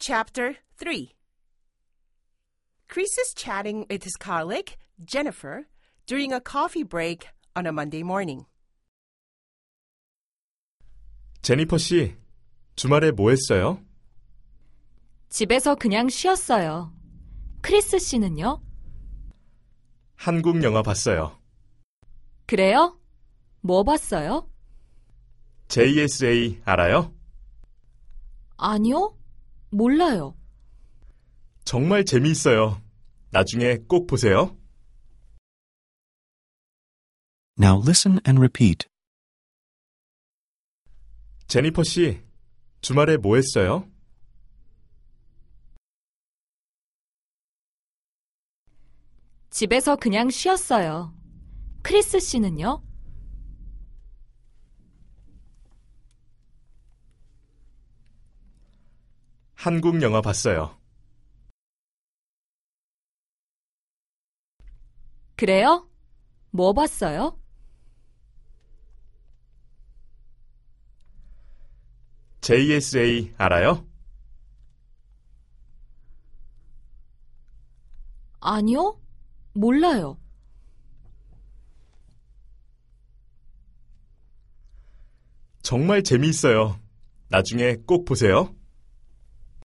Chapter 3. Chris is chatting with his colleague, Jennifer, during a coffee break on a Monday morning. 제니퍼 씨, 주말에 뭐 했어요? 집에서 그냥 쉬었어요. 크리스 씨는요? 한국 영화 봤어요. 그래요? 뭐 봤어요? JSA 알아요? 아니요, 몰라요. 정말 재미있어요. 나중에 꼭 보세요. Now listen and repeat. 제니퍼 씨, 주말에 뭐 했어요? 집에서 그냥 쉬었어요. 크리스 씨는요? 한국 영화 봤어요. 그래요? 뭐 봤어요? JSA 알아요? 아니요, 몰라요. 정말 재미있어요. 나중에 꼭 보세요.